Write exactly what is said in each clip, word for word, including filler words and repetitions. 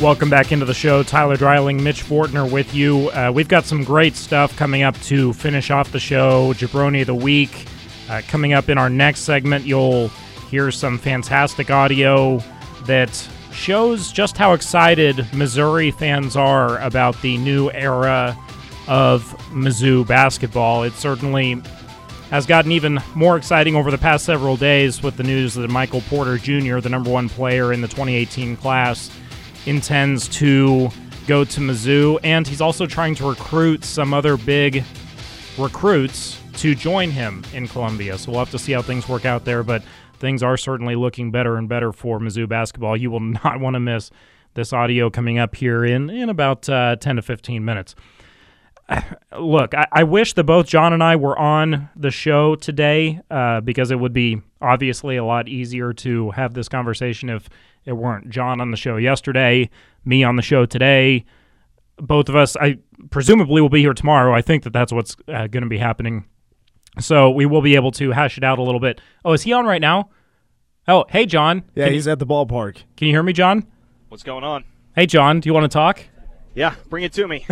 Welcome back into the show. Tyler Dreiling, Mitch Fortner with you. Uh, we've got some great stuff coming up to finish off the show. Jabroni of the Week. Uh, coming up in our next segment, you'll hear some fantastic audio that shows just how excited Missouri fans are about the new era of Mizzou basketball. It certainly has gotten even more exciting over the past several days with the news that Michael Porter Junior, the number one player in the twenty eighteen class, intends to go to Mizzou, and he's also trying to recruit some other big recruits to join him in Columbia. So we'll have to see how things work out there, but things are certainly looking better and better for Mizzou basketball. You will not want to miss this audio coming up here in, in about uh, ten to fifteen minutes. Look, I, I wish that both John and I were on the show today uh, because it would be obviously a lot easier to have this conversation if it weren't John on the show yesterday, me on the show today. Both of us, I presumably will be here tomorrow. I think that that's what's uh, going to be happening. So we will be able to hash it out a little bit. Oh, is he on right now? Oh, hey, John. Yeah, can he's you, at the ballpark. Can you hear me, John? What's going on? Hey, John, do you want to talk? Yeah, bring it to me.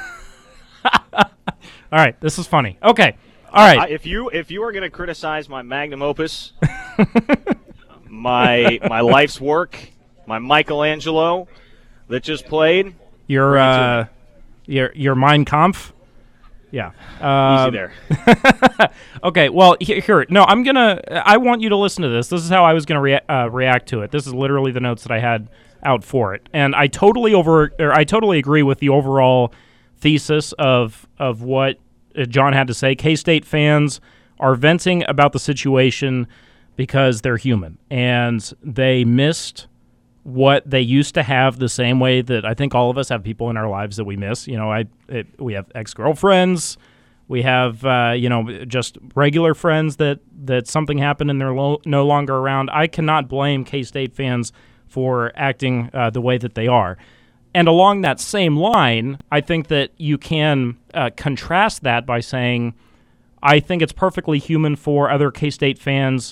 All right, this is funny. Okay, all right. Uh, if you if you are going to criticize my magnum opus, my my life's work, my Michelangelo that just played, your uh, your your Mein Kampf. Yeah. Uh, Easy there. Okay, well, here, here. No, I'm going to – I want you to listen to this. This is how I was going to rea- uh, react to it. This is literally the notes that I had out for it. And I totally over – or I totally agree with the overall thesis of of what John had to say. K-State fans are venting about the situation because they're human. And they missed – what they used to have the same way that I think all of us have people in our lives that we miss. You know, I it, we have ex-girlfriends, we have, uh, you know, just regular friends that, that something happened and they're lo- no longer around. I cannot blame K-State fans for acting uh, the way that they are. And along that same line, I think that you can uh, contrast that by saying, I think it's perfectly human for other K-State fans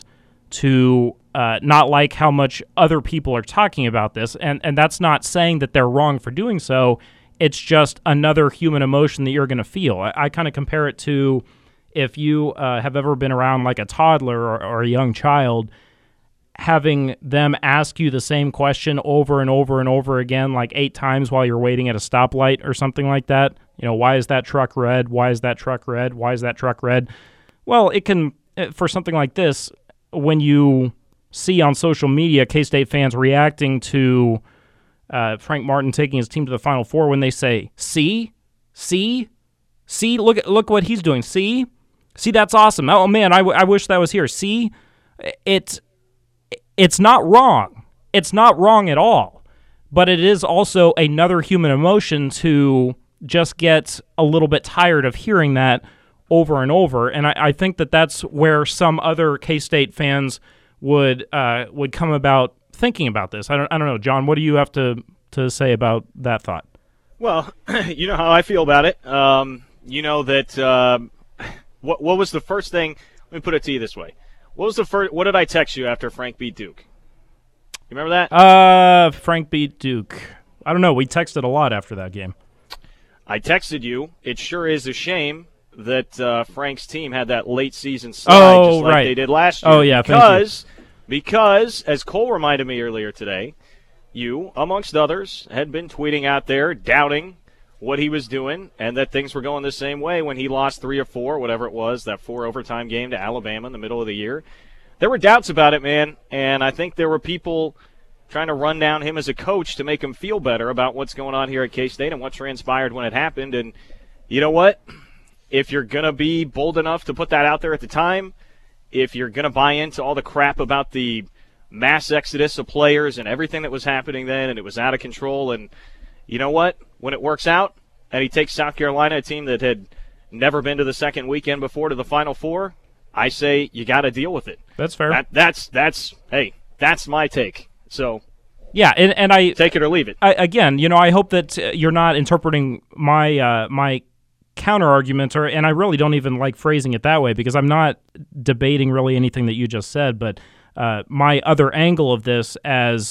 to uh, not like how much other people are talking about this. And, and that's not saying that they're wrong for doing so. It's just another human emotion that you're going to feel. I, I kind of compare it to if you uh, have ever been around like a toddler or, or a young child, having them ask you the same question over and over and over again, like eight times while you're waiting at a stoplight or something like that. You know, why is that truck red? Why is that truck red? Why is that truck red? Well, it can, for something like this, when you see on social media K-State fans reacting to uh, Frank Martin taking his team to the Final Four, when they say, see, see, see, look look what he's doing, see, see, that's awesome. Oh, man, I, w- I wish that was here. See, it, it's not wrong. It's not wrong at all. But it is also another human emotion to just get a little bit tired of hearing that over and over, and I, I think that that's where some other K-State fans would uh, would come about thinking about this. I don't I don't know, John. What do you have to, to say about that thought? Well, you know how I feel about it. Um, you know that um, what what was the first thing? Let me put it to you this way: What was the first? What did I text you after Frank beat Duke? You remember that? Uh, Frank beat Duke. I don't know. We texted a lot after that game. I texted you. It sure is a shame that uh, Frank's team had that late season slide oh, just like right. they did last year. Oh, yeah, because, because, as Cole reminded me earlier today, you, amongst others, had been tweeting out there doubting what he was doing and that things were going the same way when he lost three or four, whatever it was, that four overtime game to Alabama in the middle of the year. There were doubts about it, man, and I think there were people trying to run down him as a coach to make him feel better about what's going on here at K-State and what transpired when it happened. And you know what? If you're going to be bold enough to put that out there at the time, if you're going to buy into all the crap about the mass exodus of players and everything that was happening then and it was out of control, and you know what? When it works out and he takes South Carolina, a team that had never been to the second weekend before, to the Final Four, I say you got to deal with it. That's fair. That, that's, that's, hey, that's my take. So yeah, and, and I take it or leave it. I, again, you know, I hope that uh, you're not interpreting my uh, my counter argument, or and I really don't even like phrasing it that way because I'm not debating really anything that you just said. But uh, my other angle of this as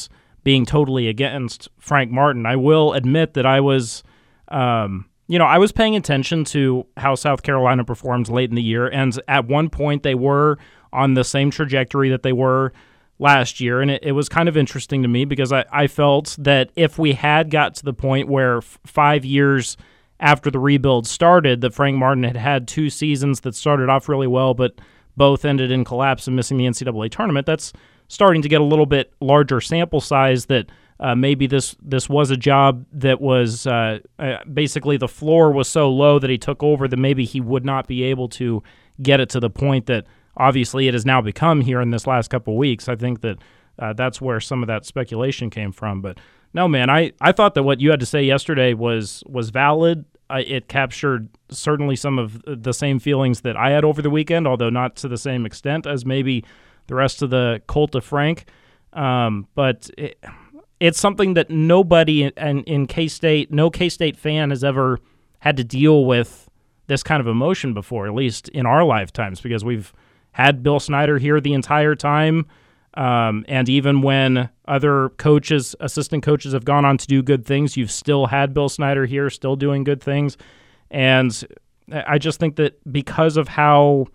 being totally against Frank Martin. I will admit that I was, um, you know, I was paying attention to how South Carolina performed late in the year, and at one point they were on the same trajectory that they were last year, and it, it was kind of interesting to me because I, I felt that if we had got to the point where f- five years after the rebuild started, that Frank Martin had had two seasons that started off really well, but both ended in collapse and missing the N C double A tournament, that's starting to get a little bit larger sample size that uh, maybe this this was a job that was uh, uh, basically the floor was so low that he took over that maybe he would not be able to get it to the point that obviously it has now become here in this last couple of weeks. I think that uh, that's where some of that speculation came from. But no, man, I, I thought that what you had to say yesterday was was valid. I, it captured certainly some of the same feelings that I had over the weekend, although not to the same extent as maybe the rest of the cult of Frank. Um, but it, it's something that nobody in, in K-State, no K-State fan has ever had to deal with this kind of emotion before, at least in our lifetimes, because we've had Bill Snyder here the entire time. Um, and even when other coaches, assistant coaches have gone on to do good things, you've still had Bill Snyder here, still doing good things. And I just think that because of how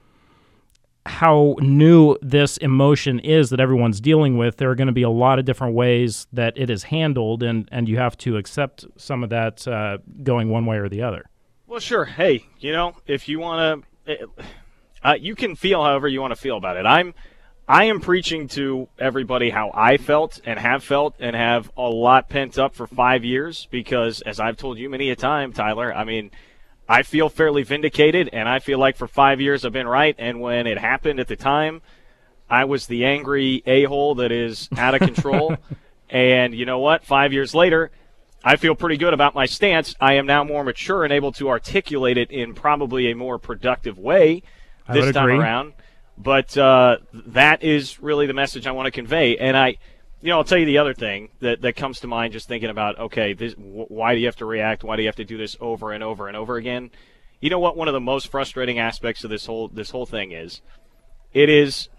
how new this emotion is that everyone's dealing with, there are going to be a lot of different ways that it is handled, and, and you have to accept some of that uh, going one way or the other. Well, sure. Hey, you know, if you want to, uh, you can feel however you want to feel about it. I'm I am preaching to everybody how I felt and have felt and have a lot pent up for five years because, as I've told you many a time, Tyler, I mean, I feel fairly vindicated, and I feel like for five years I've been right, and when it happened at the time, I was the angry a-hole that is out of control, and you know what? Five years later, I feel pretty good about my stance. I am now more mature and able to articulate it in probably a more productive way this time around. But uh, that is really the message I want to convey. And I, you know, I'll tell you the other thing that, that comes to mind just thinking about, okay, this, w- why do you have to react? Why do you have to do this over and over and over again? You know what one of the most frustrating aspects of this whole this whole thing is? It is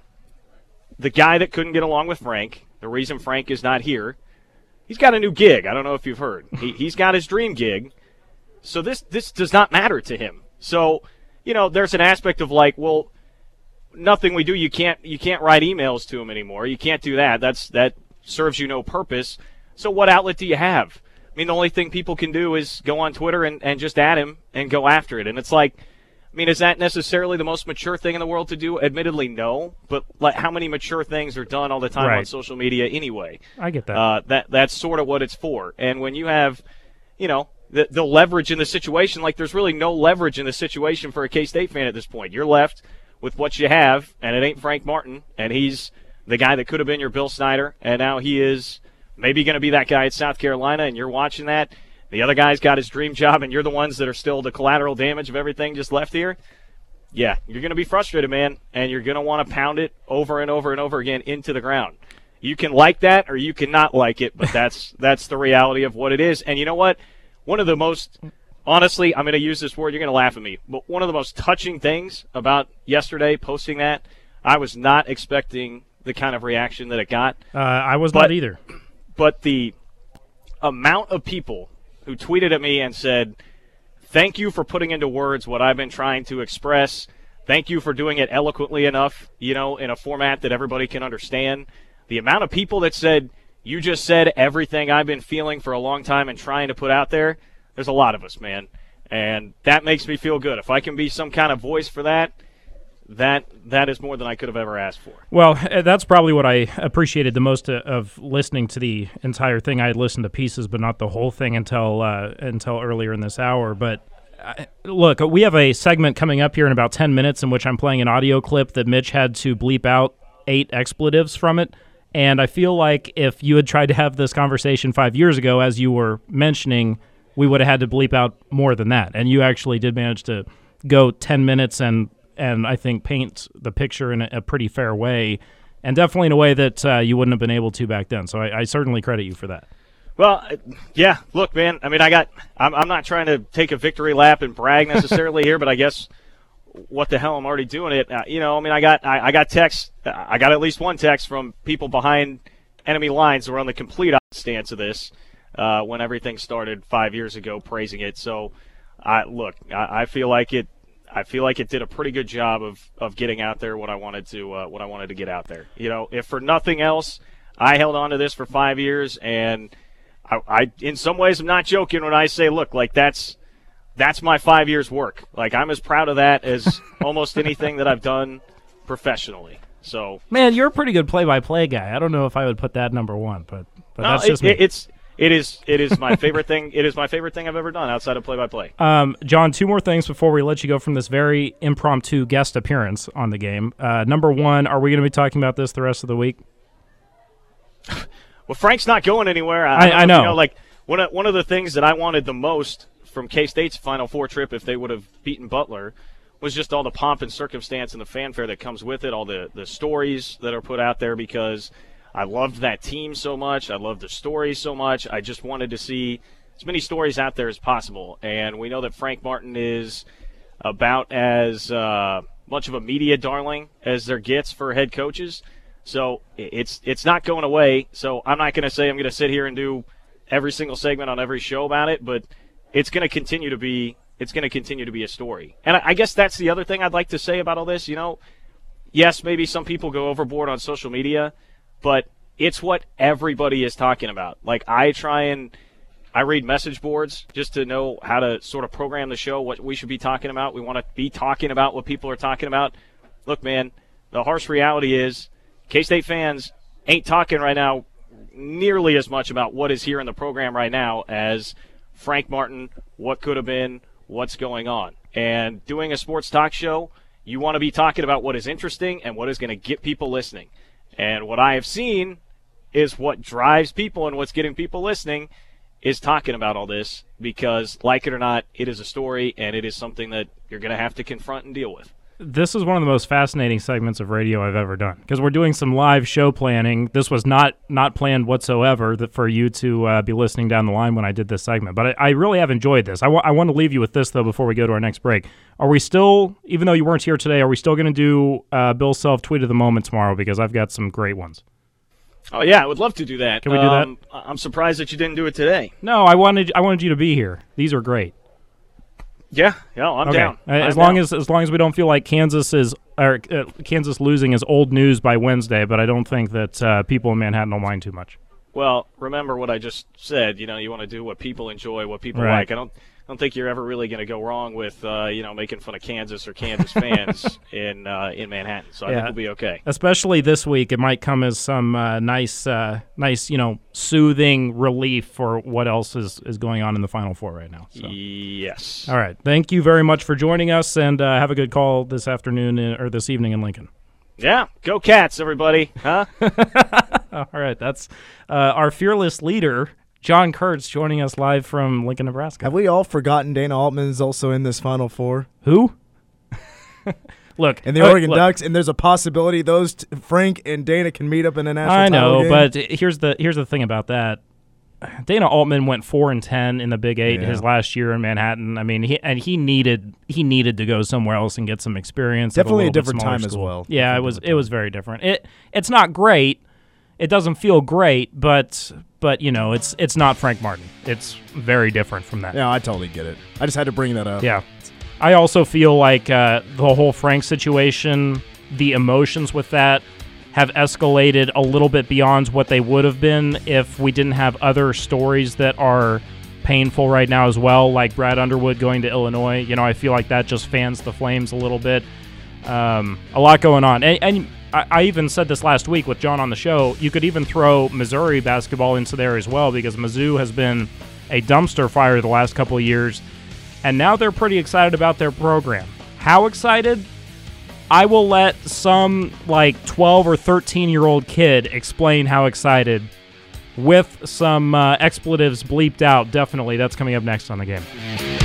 the guy that couldn't get along with Frank, the reason Frank is not here. He's got a new gig. I don't know if you've heard. He, he's got his dream gig. So this this does not matter to him. So, you know, there's an aspect of like, well, nothing we do, you can't you can't write emails to him anymore. You can't do that. That's that serves you no purpose. So what outlet do you have? I mean, the only thing people can do is go on Twitter and, and just add him and go after it. And it's like, I mean, is that necessarily the most mature thing in the world to do? Admittedly, no. But like, how many mature things are done all the time right. on social media anyway? I get that. Uh, that that's sort of what it's for. And when you have, you know, the, the leverage in the situation, like there's really no leverage in the situation for a K-State fan at this point. You're left with what you have, and it ain't Frank Martin, and he's the guy that could have been your Bill Snyder, and now he is maybe going to be that guy at South Carolina, and you're watching that. The other guy's got his dream job, and you're the ones that are still the collateral damage of everything just left here. Yeah, you're going to be frustrated, man, and you're going to want to pound it over and over and over again into the ground. You can like that or you can not like it, but that's that's the reality of what it is. And you know what? One of the most – honestly, I'm going to use this word. You're going to laugh at me. But one of the most touching things about yesterday posting that, I was not expecting the kind of reaction that it got. Uh, I was but, not either. But the amount of people who tweeted at me and said, thank you for putting into words what I've been trying to express. Thank you for doing it eloquently enough, you know, in a format that everybody can understand. The amount of people that said, you just said everything I've been feeling for a long time and trying to put out there, there's a lot of us, man. And that makes me feel good. If I can be some kind of voice for that, that that is more than I could have ever asked for. Well, that's probably what I appreciated the most of listening to the entire thing. I had listened to pieces, but not the whole thing until uh, until earlier in this hour. But uh, look, we have a segment coming up here in about ten minutes in which I'm playing an audio clip that Mitch had to bleep out eight expletives from it. And I feel like if you had tried to have this conversation five years ago, as you were mentioning, we would have had to bleep out more than that. And you actually did manage to go ten minutes and and I think paint the picture in a, a pretty fair way, and definitely in a way that uh, you wouldn't have been able to back then. So I, I certainly credit you for that. Well, yeah, look, man, I mean, I got I'm, I'm not trying to take a victory lap and brag necessarily here, but I guess what the hell, I'm already doing it. Uh, you know, I mean, I got I, I got texts, I got at least one text from people behind enemy lines were on the complete opposite stance of this uh, when everything started five years ago, praising it. So, I look, I, I feel like it. I feel like it did a pretty good job of, of getting out there what I wanted to uh, what I wanted to get out there. You know, if for nothing else, I held on to this for five years, and I, I in some ways, I'm not joking when I say, look, like that's that's my five years' work. Like I'm as proud of that as almost anything that I've done professionally. So, man, you're a pretty good play-by-play guy. I don't know if I would put that number one, but but no, that's it, just me. It, it's. It is it is my favorite thing. It is my favorite thing I've ever done outside of play-by-play. Um, John, two more things before we let you go from this very impromptu guest appearance on the game. Uh, number one, are we going to be talking about this the rest of the week? Well, Frank's not going anywhere. I, I, I, I know. You know. Like one of, one of the things that I wanted the most from K-State's Final Four trip, if they would have beaten Butler, was just all the pomp and circumstance and the fanfare that comes with it, all the, the stories that are put out there because – I loved that team so much. I loved the stories so much. I just wanted to see as many stories out there as possible. And we know that Frank Martin is about as uh, much of a media darling as there gets for head coaches. So it's it's not going away. So I'm not going to say I'm going to sit here and do every single segment on every show about it, but it's going to continue to be it's going to continue to be a story. And I, I guess that's the other thing I'd like to say about all this. You know, yes, maybe some people go overboard on social media, but it's what everybody is talking about. Like, I try and I read message boards just to know how to sort of program the show, what we should be talking about. We want to be talking about what people are talking about. Look, man, the harsh reality is K-State fans ain't talking right now nearly as much about what is here in the program right now as Frank Martin, what could have been, what's going on. And doing a sports talk show, you want to be talking about what is interesting and what is going to get people listening. And what I have seen is what drives people and what's getting people listening is talking about all this because, like it or not, it is a story and it is something that you're going to have to confront and deal with. This is one of the most fascinating segments of radio I've ever done because we're doing some live show planning. This was not not planned whatsoever that for you to uh, be listening down the line when I did this segment. But I, I really have enjoyed this. I, w- I want to leave you with this, though, before we go to our next break. Are we still, even though you weren't here today, are we still going to do uh, Bill Self Tweet of the Moment tomorrow? Because I've got some great ones. Oh, yeah, I would love to do that. Can we do um, that? I'm surprised that you didn't do it today. No, I wanted I wanted you to be here. These are great. Yeah, yeah, I'm okay. down. As I'm long down. as as long as we don't feel like Kansas is or uh, Kansas losing is old news by Wednesday, but I don't think that uh, people in Manhattan will mind too much. Well, remember what I just said. You know, you want to do what people enjoy, what people Right. like. I don't, I don't think you're ever really going to go wrong with, uh, you know, making fun of Kansas or Kansas fans in uh, in Manhattan. So I Yeah. think we'll be okay. Especially this week, it might come as some uh, nice, uh, nice, you know, soothing relief for what else is, is going on in the Final Four right now. So. Yes. All right. Thank you very much for joining us, and uh, have a good call this afternoon in, or this evening in Lincoln. Yeah, go Cats, everybody. Huh? All right. That's uh, our fearless leader, John Kurtz, joining us live from Lincoln, Nebraska. Have we all forgotten Dana Altman is also in this Final Four? Who? Look, And the uh, Oregon look, Ducks, and there's a possibility those t- Frank and Dana can meet up in a national I know, title game. but here's the here's the thing about that. Dana Altman went four and ten in the Big Eight Yeah. his last year in Manhattan. I mean, he and he needed he needed to go somewhere else and get some experience. of Definitely a little bit different smaller time as school. well. Yeah, it Definitely was different it was very different. It it's not great. It doesn't feel great, but but you know, it's it's not Frank Martin. It's very different from that. Yeah, I totally get it. I just had to bring that up. Yeah. I also feel like uh, the whole Frank situation, the emotions with that have escalated a little bit beyond what they would have been if we didn't have other stories that are painful right now as well, like Brad Underwood going to Illinois. You know, I feel like that just fans the flames a little bit. Um, a lot going on. And, and I, I even said this last week with John on the show, you could even throw Missouri basketball into there as well because Mizzou has been a dumpster fire the last couple of years, and now they're pretty excited about their program. How excited? I will let some like twelve or thirteen year old kid explain how excited with some uh, expletives bleeped out. Definitely. That's coming up next on the game.